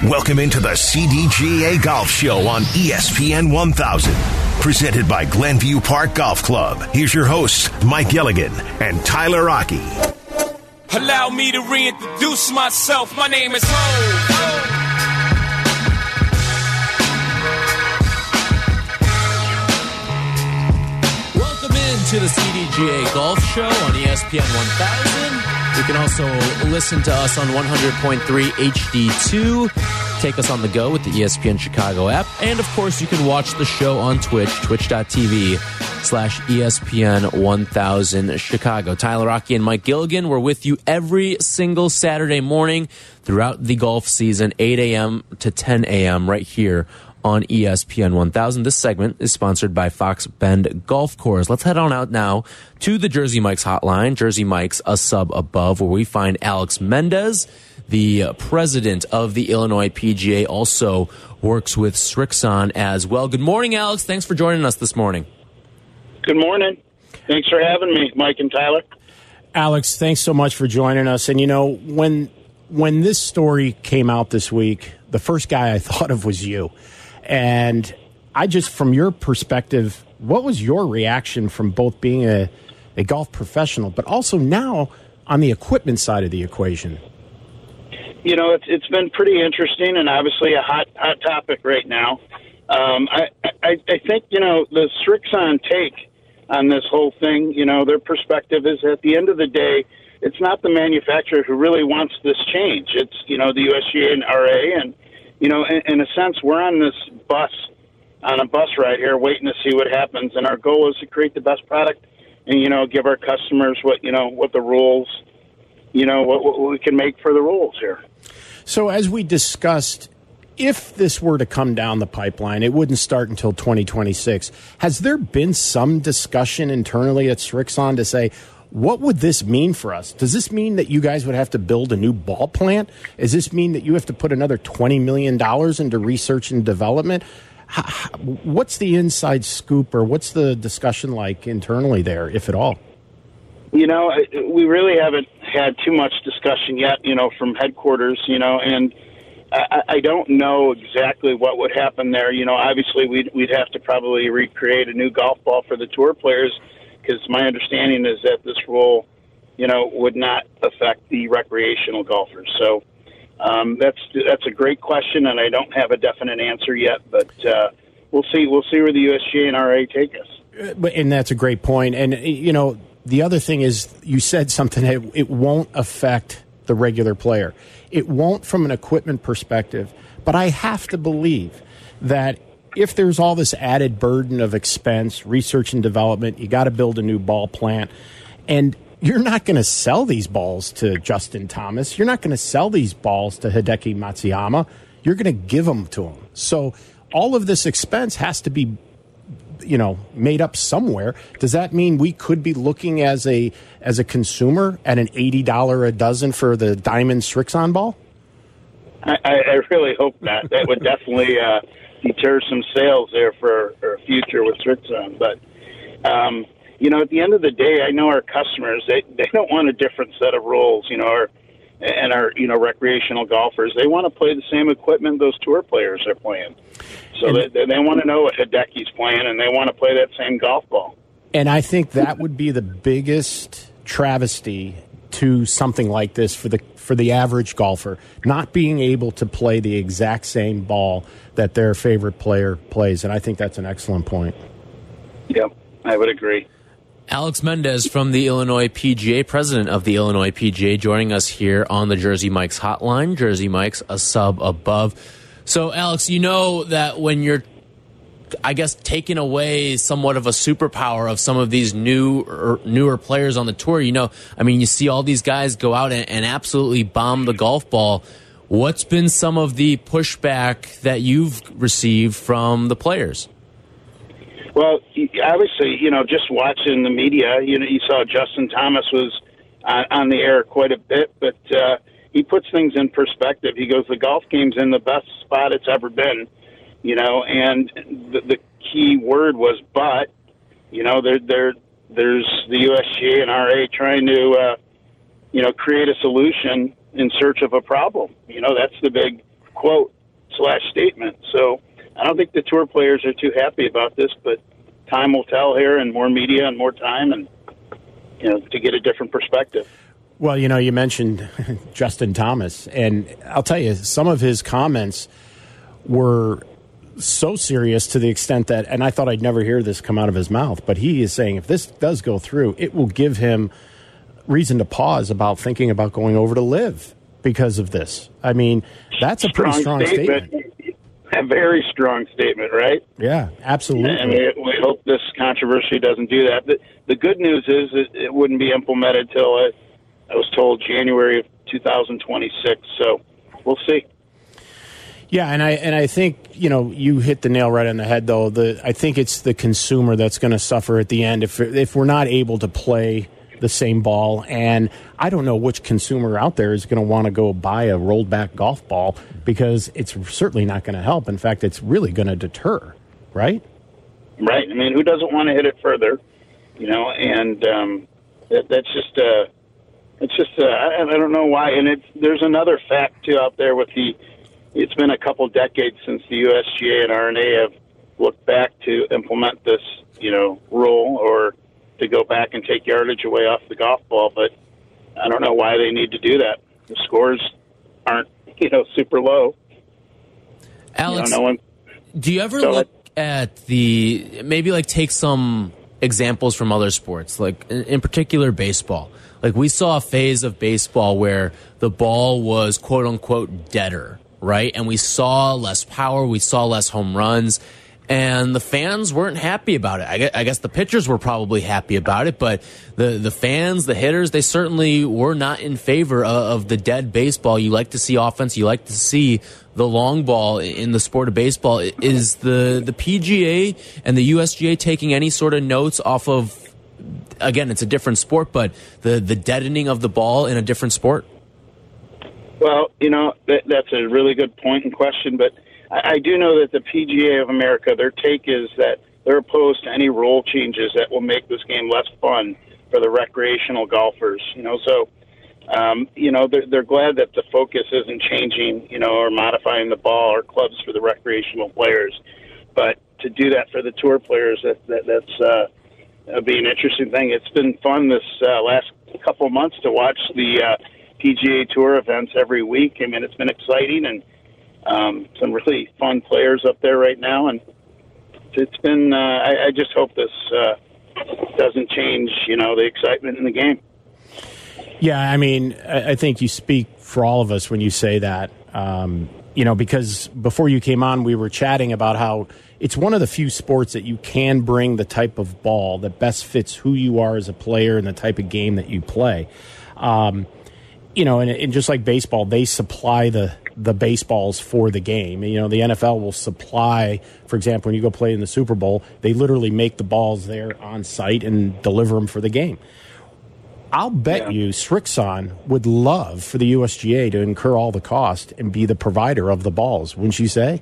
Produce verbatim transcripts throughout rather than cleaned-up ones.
Welcome into the C D G A Golf Show on E S P N one thousand. Presented by Glenview Park Golf Club. Here's your hosts, Mike Gilligan and Tyler Rocky. Allow me to reintroduce myself. My name is Ho. Welcome into the C D G A Golf Show on E S P N one thousand. You can also listen to us on one hundred point three H D two. Take us on the go with the E S P N Chicago app. And, of course, you can watch the show on Twitch, twitch.tv slash ESPN 1000 Chicago. Tyler Rocky and Mike Gilligan, we're with you every single Saturday morning throughout the golf season, eight a.m. to ten a.m. right here on E S P N one thousand. This segment is sponsored by Fox Bend Golf Course. Let's head on out now to the Jersey Mike's hotline. Jersey Mike's a sub above, where we find Alex Mendez, the president of the Illinois P G A, also works with Srixon as well. Good morning, Alex. Thanks for joining us this morning. Good morning. Thanks for having me, Mike and Tyler. Alex, thanks so much for joining us. And, you know, when when this story came out this week, the first guy I thought of was you. And I just, from your perspective, what was your reaction from both being a, a golf professional, but also now on the equipment side of the equation? You know, it's it's been pretty interesting and obviously a hot hot topic right now. Um, I, I I think, you know, the Srixon take on this whole thing, you know, their perspective is at the end of the day, it's not the manufacturer who really wants this change. It's, you know, the U S G A and R A, and, you know, in, in a sense, we're on this bus, on a bus ride here waiting to see what happens, and our goal is to create the best product and, you know, give our customers what, you know, what the rules, you know, what, what we can make for the rules here. So as we discussed, if this were to come down the pipeline, it wouldn't start until twenty twenty-six. Has there been some discussion internally at Srixon to say, what would this mean for us? Does this mean that you guys would have to build a new ball plant? Does this mean that you have to put another twenty million dollars into research and development? How, what's the inside scoop, or what's the discussion like internally there, if at all? You know, we really haven't had too much discussion yet, you know, from headquarters, you know, and I, I don't know exactly what would happen there. You know, obviously we'd, we'd have to probably recreate a new golf ball for the tour players, because my understanding is that this rule, you know, would not affect the recreational golfers. So um, that's that's a great question, and I don't have a definite answer yet, but uh, we'll see. We'll see where the U S G A and R A take us. And that's a great point. And, you know, the other thing is, you said something that it won't affect the regular player. It won't from an equipment perspective, but I have to believe that if there's all this added burden of expense, research and development, you got to build a new ball plant, and you're not going to sell these balls to Justin Thomas. You're not going to sell these balls to Hideki Matsuyama. You're going to give them to him. So all of this expense has to be, you know, made up somewhere. Does that mean we could be looking as a as a consumer at an eighty dollars a dozen for the Diamond Srixon ball? I, I really hope not. That would definitely uh, deter some sales there for, for a future with Srixon. But, um, you know, at the end of the day, I know our customers, they, they don't want a different set of rules, you know, our, and our, you know, recreational golfers. They want to play the same equipment those tour players are playing. So and, they, they want to know what Hideki's playing, and they want to play that same golf ball. And I think that would be the biggest travesty to something like this for the for the average golfer, not being able to play the exact same ball that their favorite player plays. And I think that's an excellent point. Yep, I would agree. Alex Mendez from the Illinois P G A, president of the Illinois P G A, joining us here on the Jersey Mike's hotline. Jersey Mike's a sub above. So, Alex, you know that when you're, I guess, taking away somewhat of a superpower of some of these new or newer players on the tour, you know, I mean, you see all these guys go out and, and absolutely bomb the golf ball. What's been some of the pushback that you've received from the players? Well, obviously, you know, just watching the media, you know, you saw Justin Thomas was on, on the air quite a bit, but uh, he puts things in perspective. He goes, the golf game's in the best spot it's ever been, you know, and the, the key word was but. You know, there, there, there's the U S G A and R A trying to, uh, you know, create a solution in search of a problem. You know, that's the big quote slash statement. So I don't think the tour players are too happy about this, but time will tell here, and more media and more time, and you know, to get a different perspective. Well, you know, you mentioned Justin Thomas, and I'll tell you, some of his comments were so serious to the extent that, and I thought I'd never hear this come out of his mouth, but he is saying if this does go through, it will give him reason to pause about thinking about going over to live because of this. I mean, that's a pretty strong, strong statement. statement. A very strong statement, right? Yeah, absolutely. And we, we hope this controversy doesn't do that. The, the good news is it, it wouldn't be implemented till I, I was told January of two thousand twenty-six. So we'll see. Yeah, and I and I think, you know, you hit the nail right on the head, though. The I think it's the consumer that's going to suffer at the end if if we're not able to play the same ball. And I don't know which consumer out there is going to want to go buy a rolled back golf ball, because it's certainly not going to help. In fact, it's really going to deter, right? Right. I mean, who doesn't want to hit it further? You know, and um, that, that's just uh, it's just uh, I, I don't know why. And it's, there's another fact too out there with the. It's been a couple decades since the U S G A and R N A have looked back to implement this, you know, rule, or to go back and take yardage away off the golf ball. But I don't know why they need to do that. The scores aren't, you know, super low. Alex, you know, no one, do you ever look at the, maybe like take some examples from other sports, like in, in particular baseball? Like we saw a phase of baseball where the ball was quote unquote deader, right? And we saw less power, we saw less home runs, and the fans weren't happy about it. I guess, I guess the pitchers were probably happy about it, but the, the fans, the hitters, they certainly were not in favor of, of the dead baseball. You like to see offense, you like to see the long ball in the sport of baseball. Is the, the P G A and the U S G A taking any sort of notes off of, again, it's a different sport, but the, the deadening of the ball in a different sport? Well, you know, that, that's a really good point and question, but I, I do know that the P G A of America, their take is that they're opposed to any rule changes that will make this game less fun for the recreational golfers. You know, so, um, you know, they're, they're glad that the focus isn't changing, you know, or modifying the ball or clubs for the recreational players. But to do that for the tour players, that, that that's uh, that'll be an interesting thing. It's been fun this uh, last couple of months to watch the uh, P G A Tour events every week. I mean, it's been exciting, and um, some really fun players up there right now. And it's been, uh, I, I just hope this uh, doesn't change, you know, the excitement in the game. Yeah, I mean, I, I think you speak for all of us when you say that, um, you know, because before you came on, we were chatting about how it's one of the few sports that you can bring the type of ball that best fits who you are as a player and the type of game that you play. Um, you know, and, and just like baseball, they supply the, the baseballs for the game. You know, the N F L will supply, for example, when you go play in the Super Bowl, they literally make the balls there on site and deliver them for the game. I'll bet yeah. you Srixon would love for the U S G A to incur all the cost and be the provider of the balls, wouldn't you say?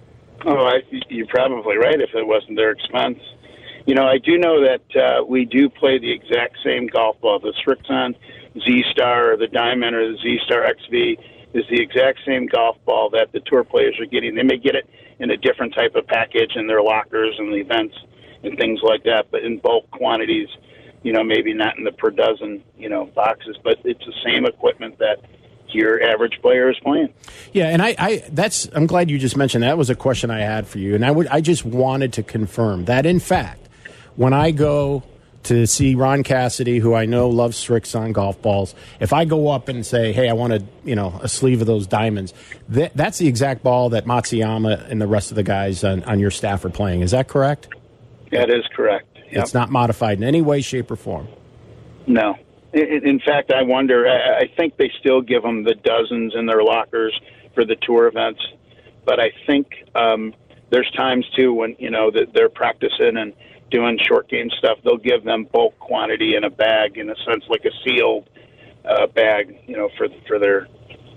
Oh, I, you're probably right if it wasn't their expense. You know, I do know that uh, we do play the exact same golf ball. The Srixon Z-Star or the Diamond or the Z-Star X V is the exact same golf ball that the tour players are getting. They may get it in a different type of package in their lockers and the events and things like that, but in bulk quantities, you know, maybe not in the per dozen, you know, boxes, but it's the same equipment that your average player is playing. Yeah, and I, I that's I'm glad you just mentioned that. That was a question I had for you, and I would I just wanted to confirm that, in fact, when I go to see Ron Cassidy, who I know loves Srixon golf balls, if I go up and say, hey, I want a, you know, a sleeve of those diamonds, that, that's the exact ball that Matsuyama and the rest of the guys on, on your staff are playing. Is that correct? That is correct. Yep. It's not modified in any way, shape, or form? No. In fact, I wonder, I think they still give them the dozens in their lockers for the tour events, but I think um, there's times, too, when, you know, that they're practicing and doing short game stuff, they'll give them bulk quantity in a bag, in a sense, like a sealed uh, bag, you know, for for their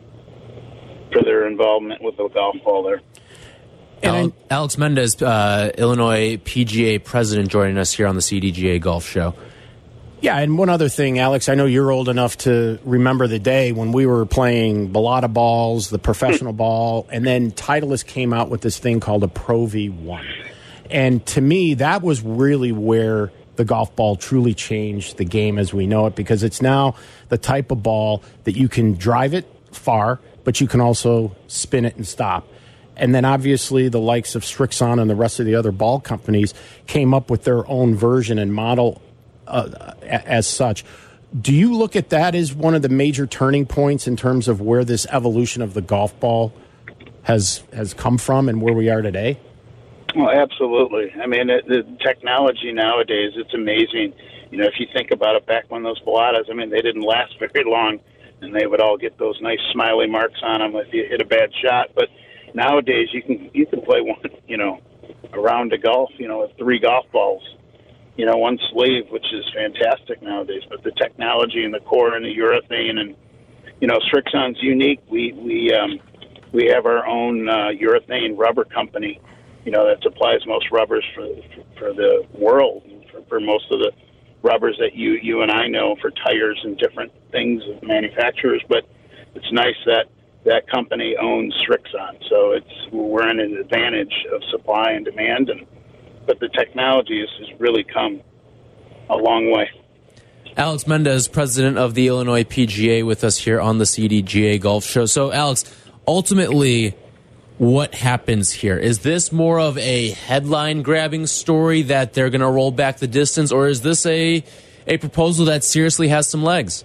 for their involvement with the golf ball there. Al- Alex Mendez, uh, Illinois P G A president, joining us here on the C D G A Golf Show. Yeah, and one other thing, Alex, I know you're old enough to remember the day when we were playing Balata balls, the professional ball, and then Titleist came out with this thing called a Pro V one. And to me, that was really where the golf ball truly changed the game as we know it, because it's now the type of ball that you can drive it far, but you can also spin it and stop. And then obviously the likes of Srixon and the rest of the other ball companies came up with their own version and model uh, as such. Do you look at that as one of the major turning points in terms of where this evolution of the golf ball has has come from and where we are today? Well, absolutely. I mean, it, the technology nowadays, it's amazing. You know, if you think about it, back when those Balatas, I mean, they didn't last very long, and they would all get those nice smiley marks on them if you hit a bad shot. But nowadays, you can you can play one, you know, a round of golf, you know, with three golf balls, you know, one sleeve, which is fantastic nowadays. But the technology and the core and the urethane and, you know, Srixon's unique. We we um, we have our own uh, urethane rubber company, you know, that supplies most rubbers for for the world, for, for most of the rubbers that you you and I know for tires and different things of manufacturers. But it's nice that that company owns Srixon, so it's we're in an advantage of supply and demand, and but the technology has, has really come a long way. Alex Mendez, president of the Illinois P G A, with us here on the C D G A Golf Show. So, Alex, ultimately, what happens here? Is this more of a headline-grabbing story that they're going to roll back the distance, or is this a a proposal that seriously has some legs?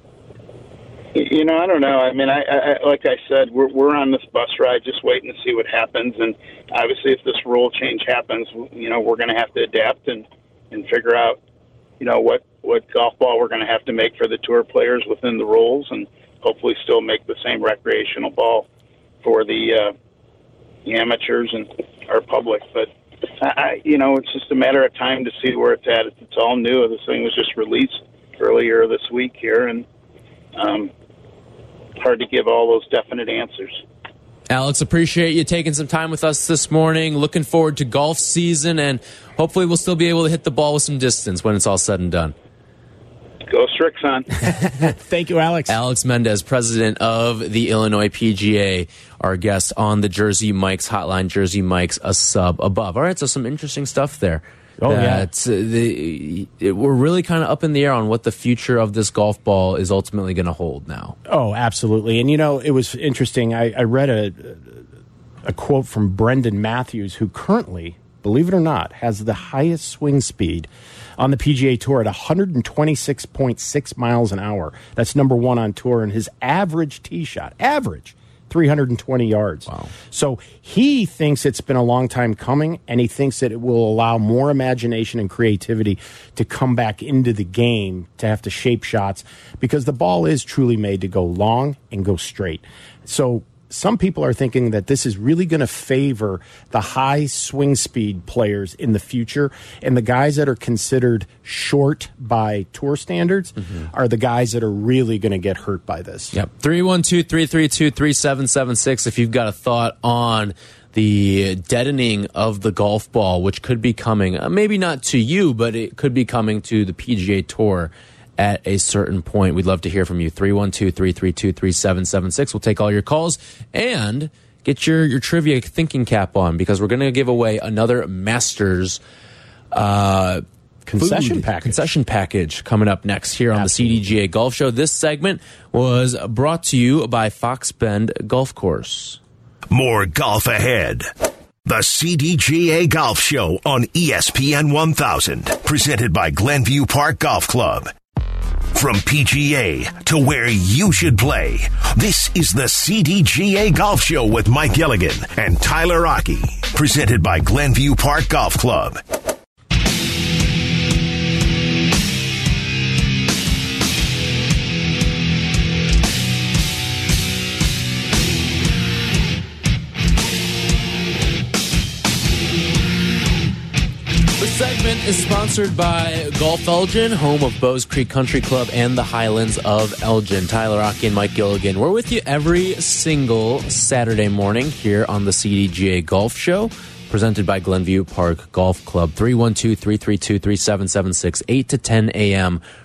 You know, I don't know. I mean, I, I like I said, we're we're on this bus ride, just waiting to see what happens. And obviously, if this rule change happens, you know, we're going to have to adapt and, and figure out, you know, what, what golf ball we're going to have to make for the tour players within the rules, and hopefully still make the same recreational ball for the, uh, the amateurs and our public. But I, you know, it's just a matter of time to see where it's at. It's, it's all new. This thing was just released earlier this week here, and um, hard to give all those definite answers. Alex, appreciate you taking some time with us this morning. Looking forward to golf season, and hopefully we'll still be able to hit the ball with some distance when it's all said and done. Go Srixon. Thank you, Alex. Alex Mendez, president of the Illinois P G A, our guest on the Jersey Mike's hotline. Jersey Mike's a sub above. All right, so some interesting stuff there. Oh, yeah. Uh, the, it, we're really kind of up in the air on what the future of this golf ball is ultimately going to hold now. Oh, absolutely. And, you know, it was interesting. I, I read a, a quote from Brendan Matthews, who currently, believe it or not, has the highest swing speed on the P G A Tour at one twenty-six point six miles an hour. That's number one on tour. And his average tee shot, average, three hundred twenty yards. Wow. So he thinks it's been a long time coming, and he thinks that it will allow more imagination and creativity to come back into the game, to have to shape shots, because the ball is truly made to go long and go straight. So some people are thinking that this is really going to favor the high swing speed players in the future, and the guys that are considered short by tour standards mm-hmm. are the guys that are really going to get hurt by this. Yep. three one two, three three two, three seven seven six if you've got a thought on the deadening of the golf ball, which could be coming, uh, maybe not to you, but it could be coming to the P G A Tour at a certain point. We'd love to hear from you. three one two, three three two, three seven seven six. We'll take all your calls and get your, your trivia thinking cap on, because we're going to give away another Masters uh, concession food, package. concession package coming up next here on Absolutely. The C D G A Golf Show. This segment was brought to you by Fox Bend Golf Course. More golf ahead. The C D G A Golf Show on E S P N one thousand, presented by Glenview Park Golf Club. From P G A to where you should play, this is the C D G A Golf Show with Mike Gilligan and Tyler Rocky, presented by Glenview Park Golf Club. Segment is sponsored by Golf Elgin, home of Bowes Creek Country Club and the Highlands of Elgin. Tyler Rocky and Mike Gilligan. We're with you every single Saturday morning here on the C D G A Golf Show, presented by Glenview Park Golf Club. three one two, three three two, three seven seven six, eight to ten a.m.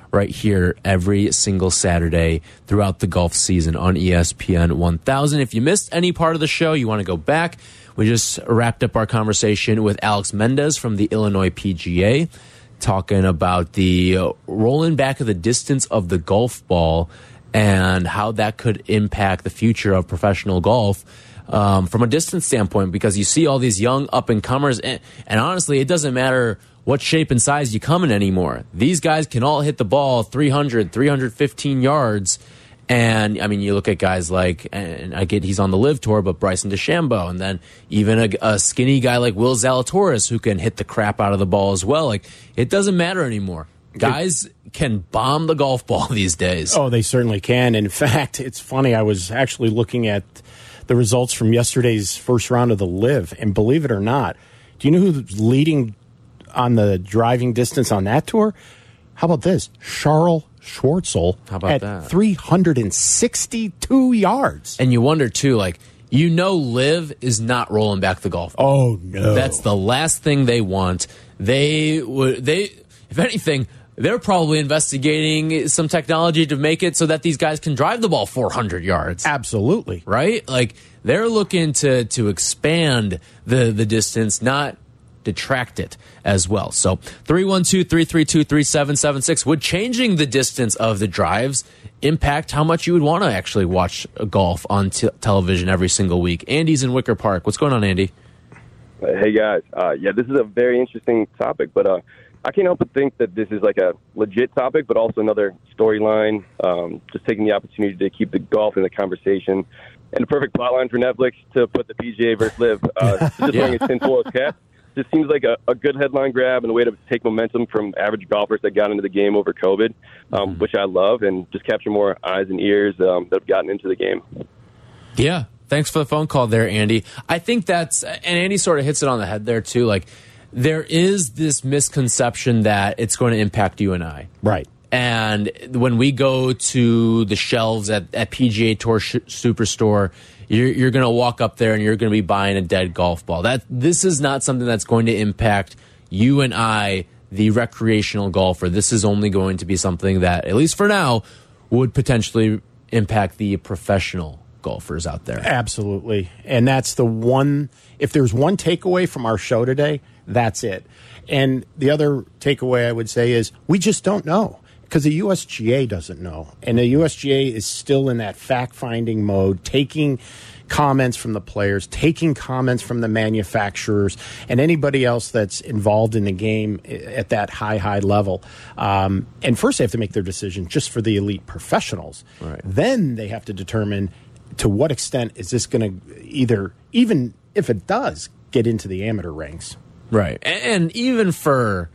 right here every single Saturday throughout the golf season on E S P N one thousand. If you missed any part of the show, you want to go back, we just wrapped up our conversation with Alex Mendez from the Illinois P G A, talking about the uh, rolling back of the distance of the golf ball and how that could impact the future of professional golf um, from a distance standpoint, because you see all these young up-and-comers, and, and honestly, it doesn't matter what shape and size you come in anymore. These guys can all hit the ball three hundred, three fifteen yards. And, I mean, you look at guys like, and I get he's on the Live Tour, but Bryson DeChambeau, and then even a, a skinny guy like Will Zalatoris who can hit the crap out of the ball as well. Like, it doesn't matter anymore. Guys can bomb the golf ball these days. Oh, they certainly can. In fact, it's funny. I was actually looking at the results from yesterday's first round of the Live, and believe it or not, do you know who's leading on the driving distance on that tour? How about this? Charles Schwartzel How about at that? three hundred sixty-two yards. And you wonder, too, like, you know Live is not rolling back the golf ball. Oh, no. That's the last thing they want. They would, they, if anything, they're probably investigating some technology to make it so that these guys can drive the ball four hundred yards. Absolutely. Right? Like, they're looking to, to expand the, the distance, not detract it as well. So three one two, three three two, three seven seven six. Would changing the distance of the drives impact how much you would want to actually watch golf on t television every single week? Andy's in Wicker Park. What's going on, Andy? Hey, guys. Uh, yeah, this is a very interesting topic, but uh, I can't help but think that this is like a legit topic, but also another storyline, um, just taking the opportunity to keep the golf in the conversation. And the perfect plotline for Netflix to put the P G A versus Live. Uh, just Yeah. wearing a tinfoil cap. Just seems like a, a good headline grab and a way to take momentum from average golfers that got into the game over COVID, um, Mm-hmm. which I love, and just capture more eyes and ears um, that have gotten into the game. Yeah. Thanks for the phone call there, Andy. I think that's, and Andy sort of hits it on the head there, too. Like, there is this misconception that it's going to impact you and I. Right. And when we go to the shelves at, at P G A Tour sh Superstore, you're, you're going to walk up there and you're going to be buying a dead golf ball. That this is not something that's going to impact you and I, the recreational golfer. This is only going to be something that, at least for now, would potentially impact the professional golfers out there. Absolutely. And that's the one, if there's one takeaway from our show today, that's it. And the other takeaway I would say is we just don't know, because the U S G A doesn't know. And the U S G A is still in that fact-finding mode, taking comments from the players, taking comments from the manufacturers, and anybody else that's involved in the game at that high, high level. Um, and first they have to make their decision just for the elite professionals. Right. Then they have to determine to what extent is this going to either, even if it does, get into the amateur ranks. Right. And, and even for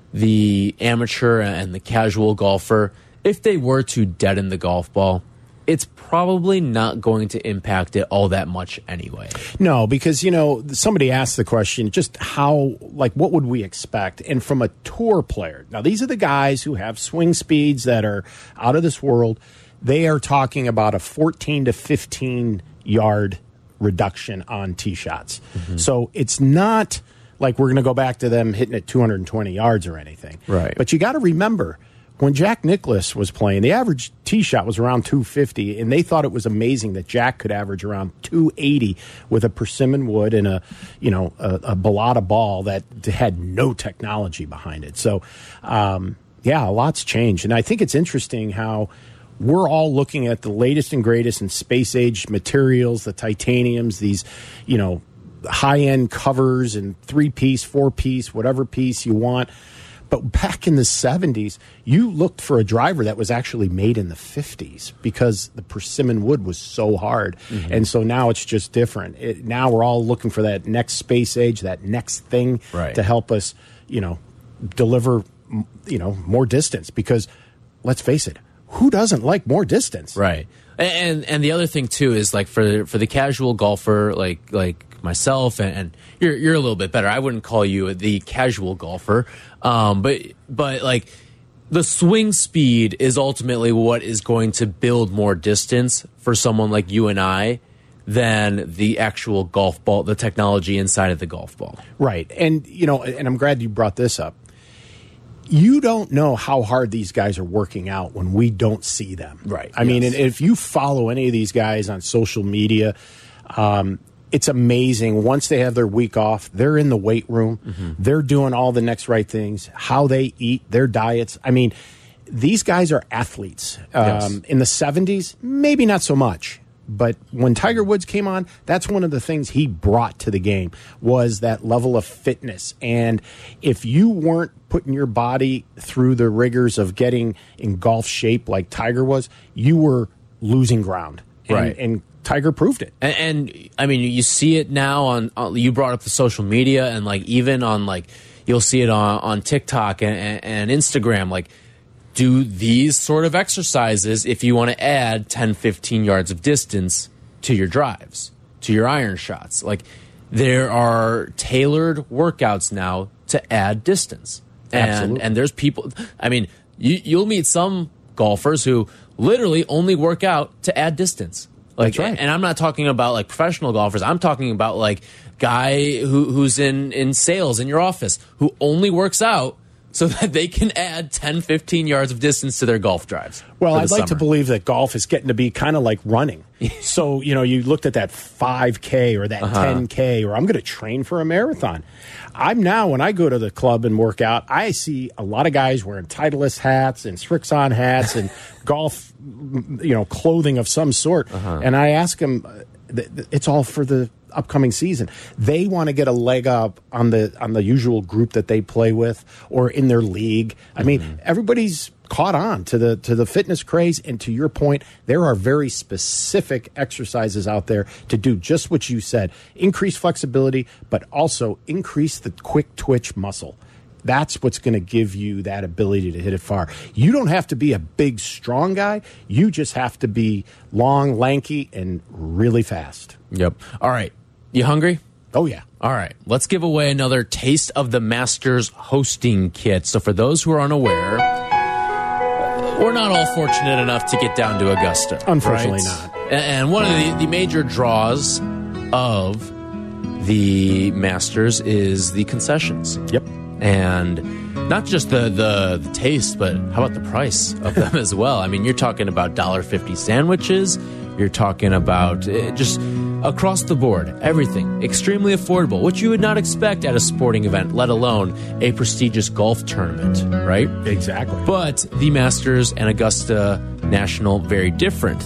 the amateur and the casual golfer, if they were to deaden the golf ball, it's probably not going to impact it all that much anyway. No, because, you know, somebody asked the question, just how, like, what would we expect? And from a tour player, now these are the guys who have swing speeds that are out of this world. They are talking about a fourteen to fifteen yard reduction on tee shots. Mm-hmm. So it's not like we're going to go back to them hitting at two hundred twenty yards or anything. Right. But you got to remember, when Jack Nicklaus was playing, the average tee shot was around two fifty, and they thought it was amazing that Jack could average around two eighty with a persimmon wood and a, you know, a, a Balata ball that had no technology behind it. So, um, yeah, a lot's changed. And I think it's interesting how we're all looking at the latest and greatest in space-age materials, the titaniums, these, you know, high-end covers and three-piece, four-piece, whatever piece you want. But back in the seventies, you looked for a driver that was actually made in the fifties because the persimmon wood was so hard. Mm-hmm. And so now it's just different. It, now we're all looking for that next space age, that next thing right. to help us, you know, deliver, you know, more distance. Because let's face it, who doesn't like more distance? Right. And and the other thing too is, like, for for the casual golfer like like myself, and, and you're you're a little bit better. I wouldn't call you the casual golfer, um, but but like the swing speed is ultimately what is going to build more distance for someone like you and I than the actual golf ball, the technology inside of the golf ball. Right. And you know, and I'm glad you brought this up. you don't know how hard these guys are working out when we don't see them. Right. I yes. mean, and if you follow any of these guys on social media, um, it's amazing. Once they have their week off, they're in the weight room. Mm-hmm. They're doing all the next right things, how they eat, their diets. I mean, these guys are athletes. Yes. Um, in the seventies, maybe not so much. But when Tiger Woods came on, that's one of the things he brought to the game was that level of fitness. And if you weren't putting your body through the rigors of getting in golf shape like Tiger was, you were losing ground. And, right. And Tiger proved it. And, and I mean, you see it now on, on, you brought up the social media and like even on like, you'll see it on, on TikTok and, and, and Instagram, like, do these sort of exercises if you want to add ten, fifteen yards of distance to your drives, to your iron shots. Like, there are tailored workouts now to add distance. And, Absolutely. And there's people, I mean, you, you'll meet some golfers who literally only work out to add distance. Like, That's right. And I'm not talking about like professional golfers. I'm talking about like guy who, who's in, in sales in your office who only works out so that they can add ten, fifteen yards of distance to their golf drives. Well, I'd like summer. to believe that golf is getting to be kind of like running. So, you know, you looked at that five K or that uh-huh. ten K, or I'm going to train for a marathon. I'm now, when I go to the club and work out, I see a lot of guys wearing Titleist hats and Srixon hats and golf, you know, clothing of some sort. Uh-huh. And I ask them, it's all for the upcoming season. They want to get a leg up on the on the usual group that they play with or in their league. I mm-hmm. mean, everybody's caught on to the to the fitness craze, and to your point, there are very specific exercises out there to do just what you said. Increase flexibility, but also increase the quick twitch muscle. That's what's going to give you that ability to hit it far. You don't have to be a big, strong guy. You just have to be long, lanky, and really fast. Yep. All right. You hungry? Oh, yeah. All right. Let's give away another Taste of the Masters hosting kit. So for those who are unaware, we're not all fortunate enough to get down to Augusta. Unfortunately right? not. And one of the, the major draws of the Masters is the concessions. Yep. And not just the, the, the taste, but how about the price of them as well? I mean, you're talking about one dollar fifty sandwiches. You're talking about uh, just across the board, everything extremely affordable, which you would not expect at a sporting event, let alone a prestigious golf tournament, right? Exactly. But the Masters and Augusta National, very different.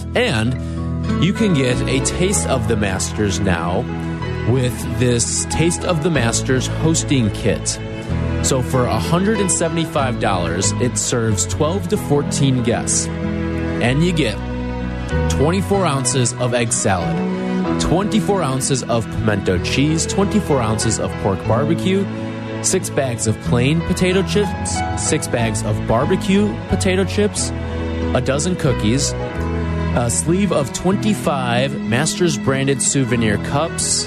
And you can get a taste of the Masters now with this Taste of the Masters hosting kit. So for one hundred seventy-five dollars, it serves twelve to fourteen guests. And you get twenty-four ounces of egg salad, twenty-four ounces of pimento cheese, twenty-four ounces of pork barbecue, six bags of plain potato chips, six bags of barbecue potato chips, a dozen cookies, a sleeve of twenty-five Masters branded souvenir cups,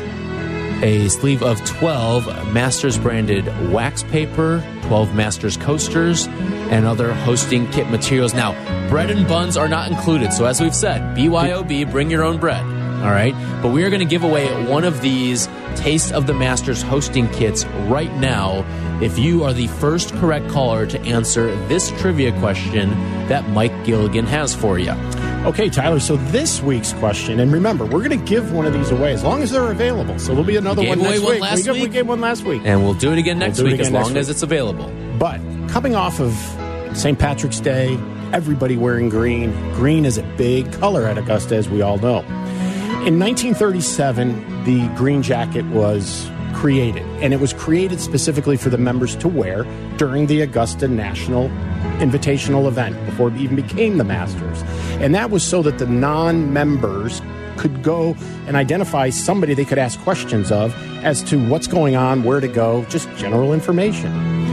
a sleeve of twelve Masters branded wax paper, twelve Masters coasters, and other hosting kit materials. Now, bread and buns are not included. So as we've said, B Y O B, bring your own bread. All right. But we are going to give away one of these Taste of the Masters hosting kits right now if you are the first correct caller to answer this trivia question that Mike Gilligan has for you. Okay, Tyler, so this week's question, and remember, we're going to give one of these away as long as they're available. So there'll be another we one gave next away week. One last we, gave, week. we gave one last week. And we'll do it again next we'll week again as long as it's available. But coming off of Saint Patrick's Day, everybody wearing green. Green is a big color at Augusta, as we all know. In nineteen thirty-seven, the green jacket was created, and it was created specifically for the members to wear during the Augusta National Invitational event before it even became the Masters. And that was so that the non-members could go and identify somebody they could ask questions of as to what's going on, where to go, just general information.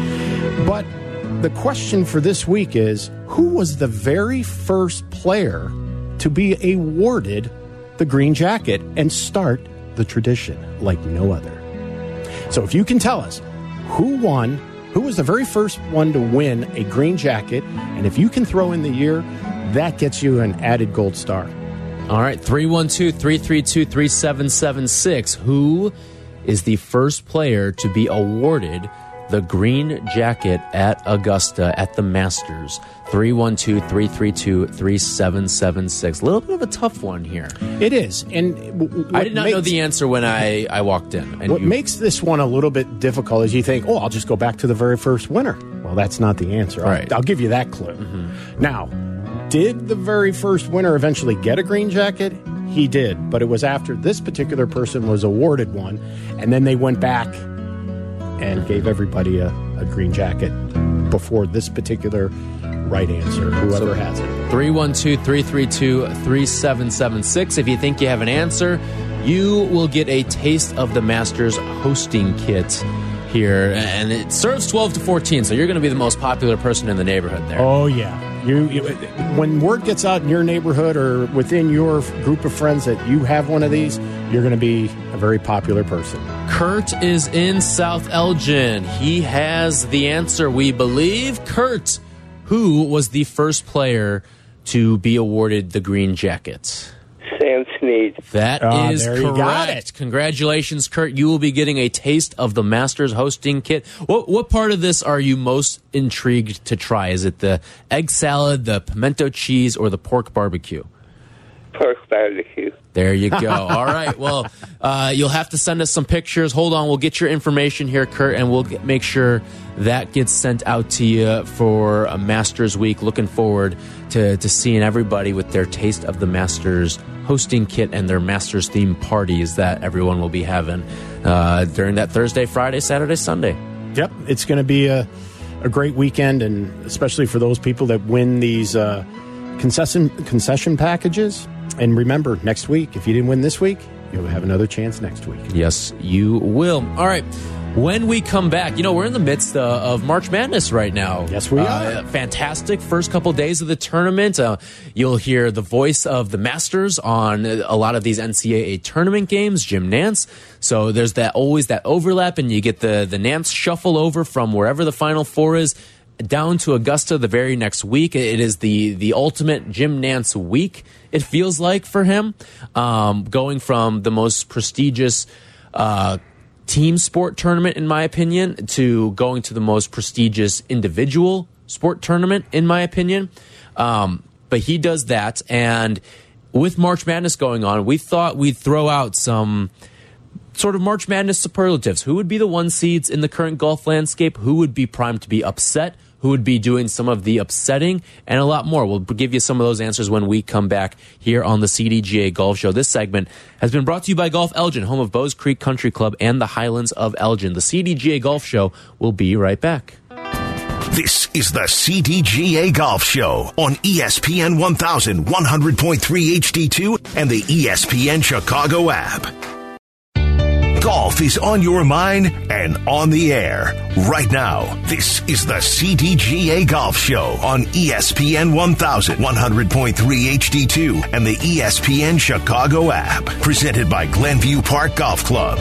But the question for this week is, who was the very first player to be awarded the green jacket and start the tradition like no other? So if you can tell us who won, who was the very first one to win a green jacket, and if you can throw in the year, that gets you an added gold star. All right, three one two, three three two, three seven seven six. Who is the first player to be awarded the green jacket at Augusta at the Masters? three one two, three three two, three seven seven six. A little bit of a tough one here. It is. And w- I did not makes, know the answer when I, I walked in. And what you, makes this one a little bit difficult is you think, oh, I'll just go back to the very first winner. Well, that's not the answer. Right. I'll, I'll give you that clue. Mm-hmm. Now, did the very first winner eventually get a green jacket? He did, but it was after this particular person was awarded one, and then they went back and gave everybody a, a green jacket before this particular right answer, whoever so, has it. three one two, three three two, three seven seven six. If you think you have an answer, you will get a taste of the Masters hosting kit here, and it serves twelve to fourteen, so you're going to be the most popular person in the neighborhood there. Oh, yeah. You, you, when word gets out in your neighborhood or within your group of friends that you have one of these, you're going to be a very popular person. Kurt is in South Elgin. He has the answer, we believe. Kurt, who was the first player to be awarded the green jacket? Sam Snead. That uh, is there correct. You got it. Congratulations, Kurt. You will be getting a taste of the Masters hosting kit. What what part of this are you most intrigued to try? Is it the egg salad, the pimento cheese, or the pork barbecue? Pork barbecue. There you go. All right. Well, uh, you'll have to send us some pictures. Hold on. We'll get your information here, Kurt, and we'll get, make sure that gets sent out to you for a Masters Week. Looking forward to, to seeing everybody with their taste of the Masters hosting kit and their Masters themed parties that everyone will be having uh, during that Thursday, Friday, Saturday, Sunday. Yep. It's going to be a, a great weekend, and especially for those people that win these uh, concession concession packages. And remember, next week, if you didn't win this week, you'll have another chance next week. Yes, you will. All right. When we come back, you know, we're in the midst uh, of March Madness right now. Yes, we uh, are. Fantastic first couple days of the tournament. Uh, you'll hear the voice of the Masters on a lot of these N C double A tournament games, Jim Nantz. So there's that always that overlap, and you get the, the Nantz shuffle over from wherever the Final Four is down to Augusta the very next week. It is the the ultimate Jim Nantz week, it feels like, for him, um, going from the most prestigious uh, team sport tournament, in my opinion, to going to the most prestigious individual sport tournament, in my opinion. Um, but he does that, and with March Madness going on, we thought we'd throw out some sort of March Madness superlatives. Who would be the one seeds in the current golf landscape? Who would be primed to be upset? Who would be doing some of the upsetting? And a lot more. We'll give you some of those answers when we come back here on the C D G A Golf Show. This segment has been brought to you by Golf Elgin, home of Bowes Creek Country Club and the Highlands of Elgin. The C D G A Golf Show will be right back. This is the C D G A Golf Show on E S P N one thousand, one hundred point three H D two and the E S P N Chicago app. Golf is on your mind and on the air right now. This is the C D G A Golf Show on E S P N one thousand, one hundred point three H D two and the E S P N Chicago app. Presented by Glenview Park Golf Club.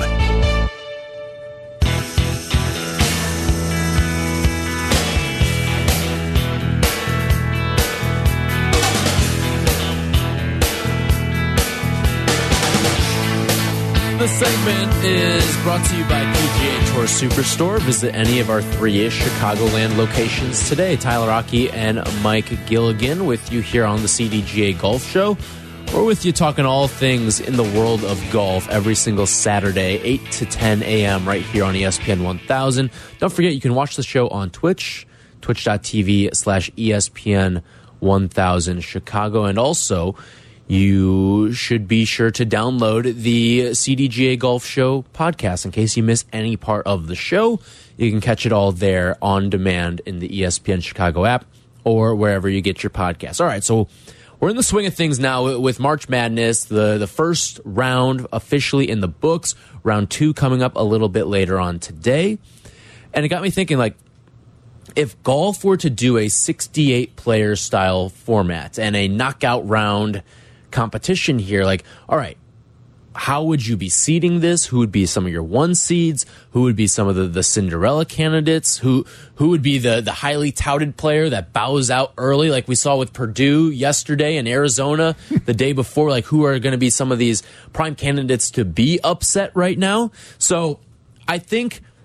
This segment is brought to you by P G A Tour Superstore. Visit any of our three-ish Chicagoland locations today. Tyler Rocky and Mike Gilligan with you here on the C D G A Golf Show. We're with you talking all things in the world of golf every single Saturday, eight to ten a.m. right here on E S P N one thousand. Don't forget, you can watch the show on Twitch, twitch.tv slash ESPN 1000 Chicago. And also, you should be sure to download the C D G A Golf Show podcast in case you miss any part of the show. You can catch it all there on demand in the E S P N Chicago app or wherever you get your podcasts. All right, so we're in the swing of things now with March Madness. The, the first round officially in the books. Round two coming up a little bit later on today. And it got me thinking, like, if golf were to do a sixty-eight player style format and a knockout round competition here, like, all right, how would you be seeding this? Who would be some of your one seeds? Who would be some of the, the Cinderella candidates? Who who would be the, the highly touted player that bows out early, like we saw with Purdue yesterday in Arizona the day before? Like, who are going to be some of these prime candidates to be upset right now? So I think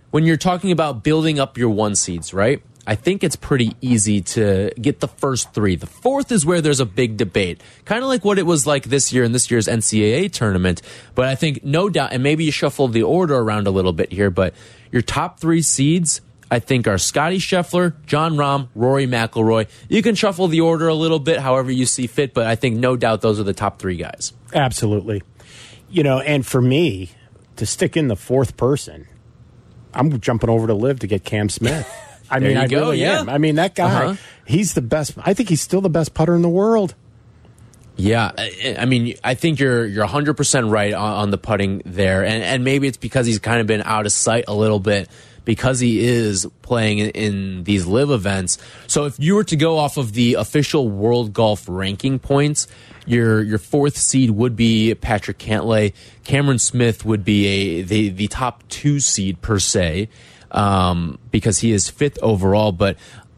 when you're talking about building up your one seeds, right? I think it's pretty easy to get the first three. The fourth is where there's a big debate, kind of like what it was like this year in this year's N C double A tournament. But I think no doubt, and maybe you shuffle the order around a little bit here, but your top three seeds, I think, are Scotty Scheffler, Jon Rahm, Rory McIlroy. You can shuffle the order a little bit, however you see fit, but I think no doubt those are the top three guys. Absolutely. You know, and for me, to stick in the fourth person, I'm jumping over to Live to get Cam Smith. I There mean, you I go, really yeah. am. I mean, that guy, Uh-huh. he's the best. I think he's still the best putter in the world. Yeah, I, I mean, I think you're you're one hundred percent right on, on the putting there, and and maybe it's because he's kind of been out of sight a little bit because he is playing in, in these live events. So if you were to go off of the official World Golf ranking points, your your fourth seed would be Patrick Cantlay. Cameron Smith would be a the the top two seed per se, um, because he is fifth overall, but.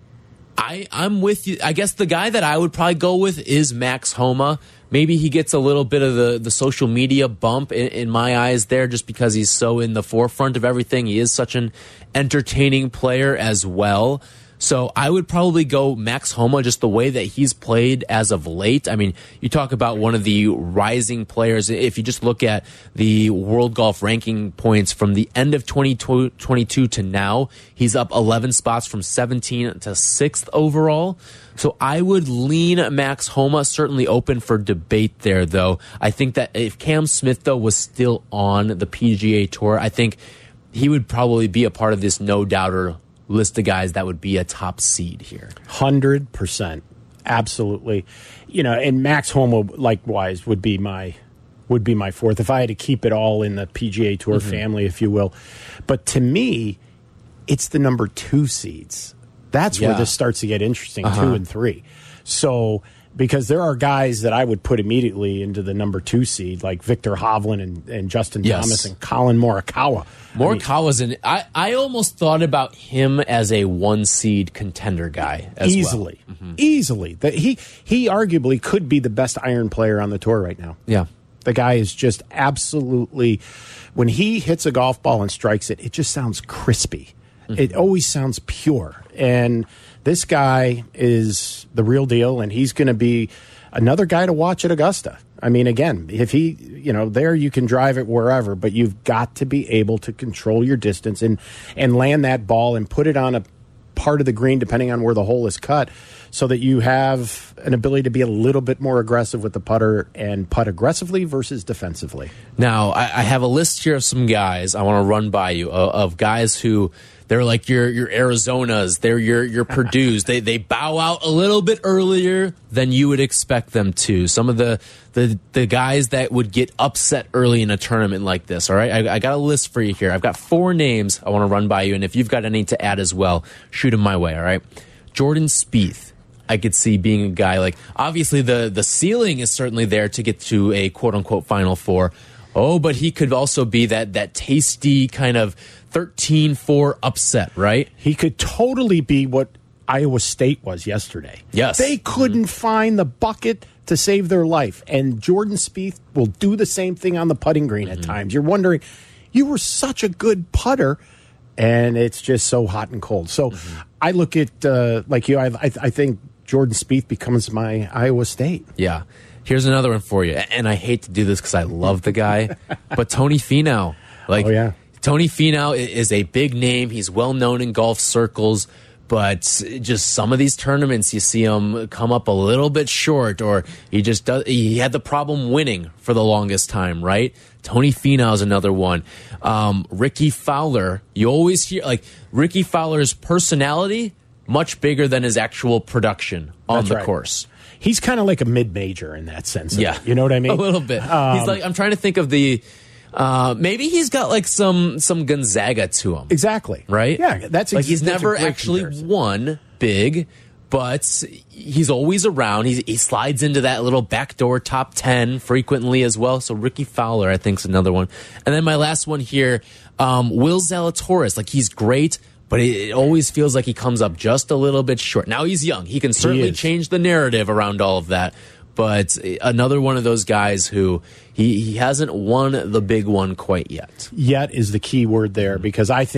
I, I'm with you. I guess the guy that I would probably go with is Max Homa. Maybe he gets a little bit of the, the social media bump in, in my eyes there just because he's so in the forefront of everything. He is such an entertaining player as well. So I would probably go Max Homa, just the way that he's played as of late. I mean, you talk about one of the rising players. If you just look at the World Golf ranking points from the end of twenty twenty-two to now, he's up eleven spots from seventeen to sixth overall. So I would lean Max Homa, certainly open for debate there, though. I think that if Cam Smith, though, was still on the P G A Tour, I think he would probably be a part of this no-doubter list of guys that would be a top seed here. one hundred percent. Absolutely. You know, and Max Homa, likewise, would be my would be my fourth if I had to keep it all in the P G A Tour Mm-hmm. family, if you will. But to me, it's the number two seeds. That's Yeah. where this starts to get interesting, Uh-huh. two and three. So, because there are guys that I would put immediately into the number two seed, like Victor Hovland and, and Justin Yes. Thomas and Colin Morikawa. Morikawa's in. I, I almost thought about him as a one seed contender guy as easily, well. Mm-hmm. easily. That he he arguably could be the best iron player on the tour right now. Yeah. The guy is just absolutely, when he hits a golf ball and strikes it, it just sounds crispy. Mm-hmm. It always sounds pure. And this guy is the real deal, and he's going to be another guy to watch at Augusta. I mean, again, if he, you know, there you can drive it wherever, but you've got to be able to control your distance and, and land that ball and put it on a part of the green, depending on where the hole is cut, so that you have an ability to be a little bit more aggressive with the putter and putt aggressively versus defensively. Now, I, I have a list here of some guys I want to run by you, of, of guys who they're like your your Arizonas, they're your your Purdue's. They they bow out a little bit earlier than you would expect them to. Some of the the the guys that would get upset early in a tournament like this. All right, I, I got a list for you here. I've got four names I want to run by you, and if you've got any to add as well, shoot them my way. All right, Jordan Spieth. I could see being a guy like, obviously the the ceiling is certainly there to get to a quote unquote Final Four. Oh, but he could also be that that tasty kind of thirteen four upset, right? He could totally be what Iowa State was yesterday. Yes. They couldn't mm-hmm. find the bucket to save their life. And Jordan Spieth will do the same thing on the putting green mm-hmm. at times. You're wondering, you were such a good putter, and it's just so hot and cold. So mm-hmm. I look at, uh, like you, I, I, I think Jordan Spieth becomes my Iowa State. Yeah. Here's another one for you. And I hate to do this because I love the guy, but Tony Finau. Like, oh, yeah. Tony Finau is a big name. He's well known in golf circles, but just some of these tournaments, you see him come up a little bit short, or he just does. He had the problem winning for the longest time, right? Tony Finau is another one. Um, Ricky Fowler. You always hear like Ricky Fowler's personality much bigger than his actual production on That's the right. course. He's kind of like a mid-major in that sense. Yeah. You know what I mean? A little bit. Um, he's like, I'm trying to think of the, uh, maybe he's got like some, some Gonzaga to him. Exactly. Right? Yeah. That's like he's that's never actually comparison. won big, but he's always around. He's, he slides into that little backdoor top ten frequently as well. So Ricky Fowler, I think, is another one. And then my last one here, um, Will Zalatoris. Like, he's great, but it, it always feels like he comes up just a little bit short. Now he's young. He can certainly He is. change the narrative around all of that. But another one of those guys who he, he hasn't won the big one quite yet. Yet is the key word there, because I think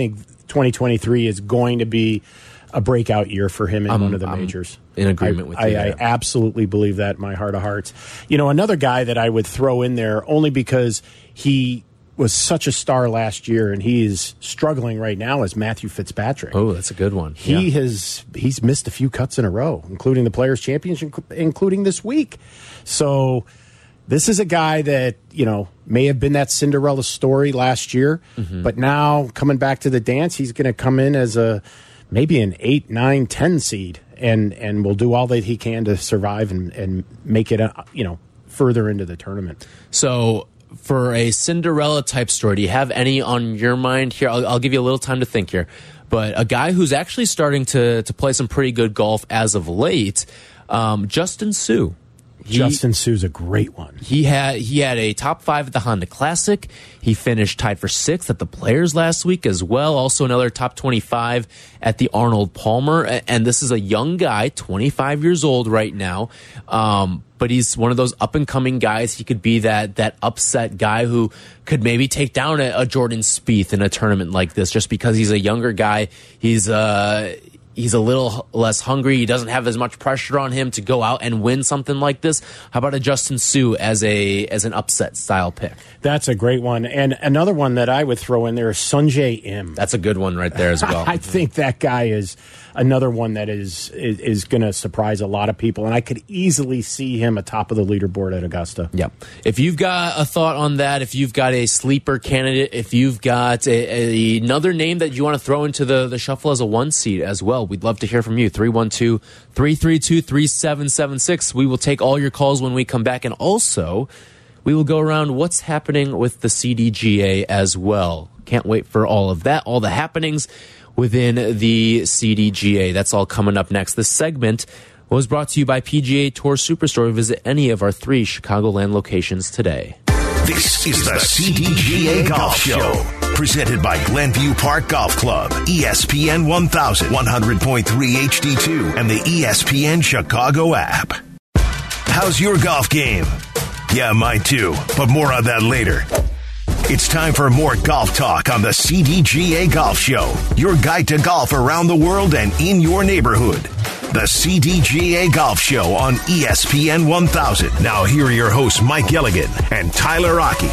twenty twenty-three is going to be a breakout year for him in I'm, one of the I'm majors. In agreement I, with you. I, I absolutely believe that in my heart of hearts. You know, another guy that I would throw in there only because he was such a star last year and he is struggling right now is Matthew Fitzpatrick. Oh, that's a good one. He yeah. has he's missed a few cuts in a row, including the Players' Championship, including this week. So this is a guy that, you know, may have been that Cinderella story last year, mm-hmm. but now coming back to the dance, he's going to come in as a maybe an eight, nine, ten seed, and and will do all that he can to survive and, and make it, a, you know, further into the tournament. So for a Cinderella type story, do you have any on your mind here? I'll, I'll give you a little time to think here. But a guy who's actually starting to to play some pretty good golf as of late, um, Justin Suh. He, Justin Suh's a great one. He had he had a top five at the Honda Classic. He finished tied for sixth at the Players last week as well. Also another top twenty-five at the Arnold Palmer. And this is a young guy, twenty-five years old right now. Um, but he's one of those up and coming guys. He could be that that upset guy who could maybe take down a, a Jordan Spieth in a tournament like this, just because he's a younger guy. He's uh He's a little less hungry. He doesn't have as much pressure on him to go out and win something like this. How about a Justin Suh as a as an upset style pick? That's a great one. And another one that I would throw in there is Sungjae Im. That's a good one right there as well. I think that guy is another one that is is, is going to surprise a lot of people. And I could easily see him atop of the leaderboard at Augusta. Yep. If you've got a thought on that, if you've got a sleeper candidate, if you've got a, a, another name that you want to throw into the, the shuffle as a one seed as well, we'd love to hear from you. three one two, three three two, three seven seven six. We will take all your calls when we come back. And also, we will go around what's happening with the C D G A as well. Can't wait for all of that, all the happenings within the C D G A. That's all coming up next. This segment was brought to you by P G A Tour Superstore. Visit any of our three Chicagoland locations today. This is the C D G A Golf Show, presented by Glenview Park Golf Club, E S P N one thousand, one hundred point three H D two, and the E S P N Chicago app. How's your golf game? Yeah, mine too, but more on that later. It's time for more golf talk on the C D G A Golf Show, your guide to golf around the world and in your neighborhood. The C D G A Golf Show on E S P N one thousand. Now here are your hosts, Mike Gilligan and Tyler Rocky.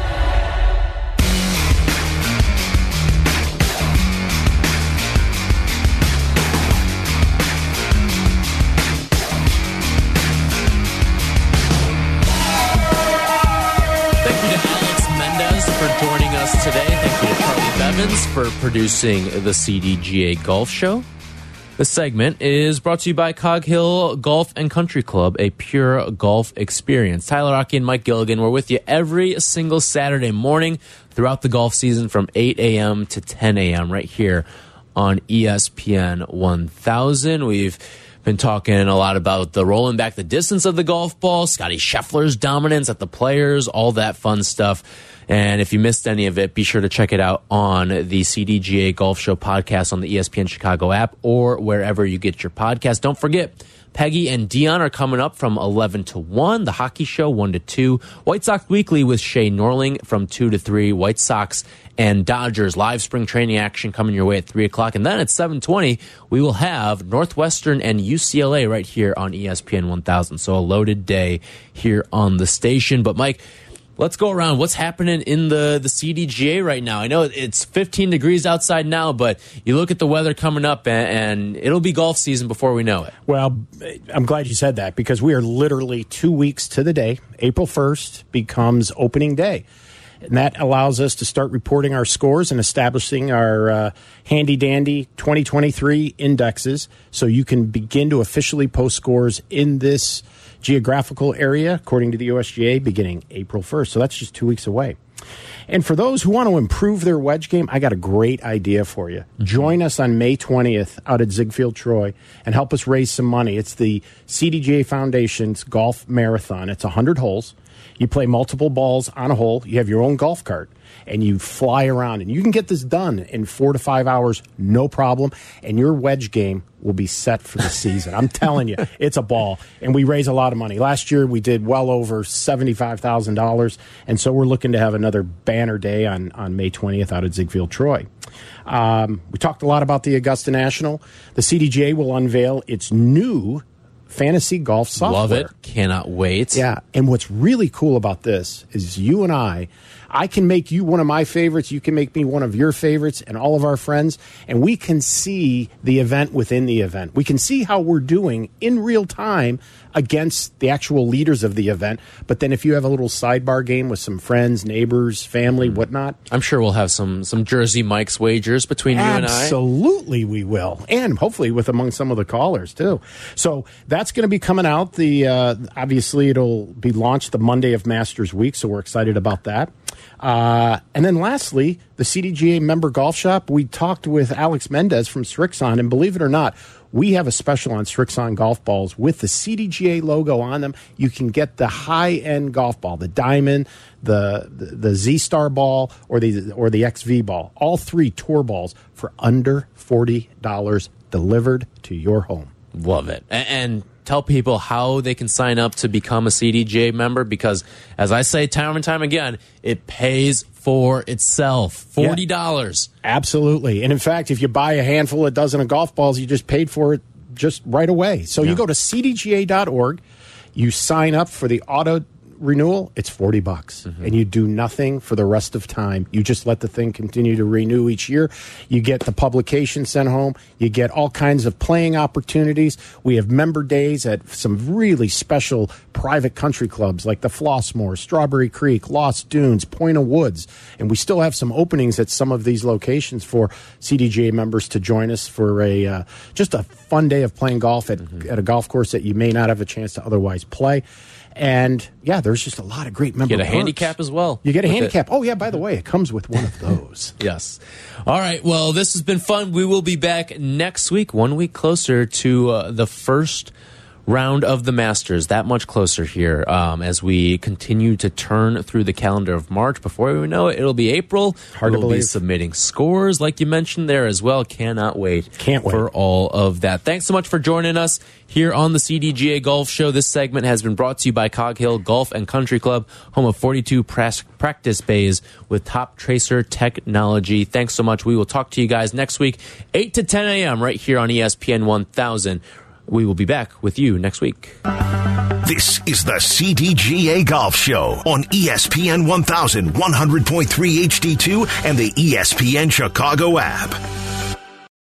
Thank you to Alex Mendez for joining us today. Thank you to Charlie Bevins for producing the C D G A Golf Show. This segment is brought to you by Cog Hill Golf and Country Club, a pure golf experience. Tyler Rocky and Mike Gilligan, we're with you every single Saturday morning throughout the golf season from eight a m to ten a m right here on E S P N one thousand. We've been talking a lot about the rolling back the distance of the golf ball, Scotty Scheffler's dominance at the Players, all that fun stuff. And if you missed any of it, be sure to check it out on the C D G A Golf Show podcast on the E S P N Chicago app or wherever you get your podcast. Don't forget, Peggy and Dion are coming up from eleven to one. The Hockey Show, one to two. White Sox Weekly with Shay Norling from two to three. White Sox and Dodgers live spring training action coming your way at three o'clock. And then at seven twenty, we will have Northwestern and U C L A right here on E S P N one thousand. So a loaded day here on the station. But Mike, let's go around. What's happening in the, the C D G A right now? I know it's fifteen degrees outside now, but you look at the weather coming up, and, and it'll be golf season before we know it. Well, I'm glad you said that because we are literally two weeks to the day. April first becomes opening day. And that allows us to start reporting our scores and establishing our uh, handy-dandy twenty twenty-three indexes so you can begin to officially post scores in this geographical area, according to the U S G A, beginning April first. So that's just two weeks away. And for those who want to improve their wedge game, I got a great idea for you. Join us on May twentieth out at Ziegfeld Troy and help us raise some money. It's the C D G A Foundation's Golf Marathon. It's one hundred holes. You play multiple balls on a hole. You have your own golf cart. and you fly around. And you can get this done in four to five hours, no problem. And your wedge game will be set for the season. I'm telling you, it's a ball. And we raise a lot of money. Last year, we did well over seventy-five thousand dollars. And so we're looking to have another banner day on, on May twentieth out at Ziegfeld Troy. Um, we talked a lot about the Augusta National. The C D G A will unveil its new fantasy golf software. Love it. Cannot wait. Yeah. And what's really cool about this is you and I, I can make you one of my favorites. You can make me one of your favorites and all of our friends. And we can see the event within the event. We can see how we're doing in real time against the actual leaders of the event. But then if you have a little sidebar game with some friends, neighbors, family, whatnot. I'm sure we'll have some some Jersey Mike's wagers between you and I. Absolutely we will. And hopefully with among some of the callers too. So that's going to be coming out. The uh, obviously it'll be launched the Monday of Masters Week. So we're excited about that. Uh, and then lastly, the C D G A member golf shop. We talked with Alex Mendez from Srixon, and believe it or not, we have a special on Srixon golf balls with the C D G A logo on them. You can get the high-end golf ball, the Diamond, the the, the Z-Star ball, or the or the X V ball. All three tour balls for under forty dollars delivered to your home. Love it. And, and tell people how they can sign up to become a C D G A member, because, as I say time and time again, it pays for itself. forty dollars. Yeah, absolutely. And in fact, if you buy a handful, a dozen of golf balls, you just paid for it just right away. So yeah. You go to C D G A dot org, you sign up for the auto renewal, it's forty bucks. Mm-hmm. And you do nothing for the rest of time. You just let the thing continue to renew each year. You get the publication sent home. You get all kinds of playing opportunities. We have member days at some really special private country clubs like the Flossmoor, Strawberry Creek, Lost Dunes, Point of Woods. And we still have some openings at some of these locations for C D G A members to join us for a uh, just a fun day of playing golf at, mm-hmm. at a golf course that you may not have a chance to otherwise play. And, yeah, there's just a lot of great member You get a perks. handicap as well. You get a handicap. It. Oh, yeah, by the way, it comes with one of those. Yes. All right, well, this has been fun. We will be back next week, one week closer to uh, the first round of the Masters, that much closer here um, as we continue to turn through the calendar of March. Before we know it, it'll be April. Hard we'll to believe. be submitting scores, like you mentioned there as well. Cannot wait. Can't wait. For all of that. Thanks so much for joining us here on the C D G A Golf Show. This segment has been brought to you by Cog Hill Golf and Country Club, home of forty-two practice bays with top tracer technology. Thanks so much. We will talk to you guys next week, eight to ten a.m. right here on E S P N one thousand. We will be back with you next week. This is the C D G A Golf Show on E S P N one thousand, one hundred point three H D two and the E S P N Chicago app.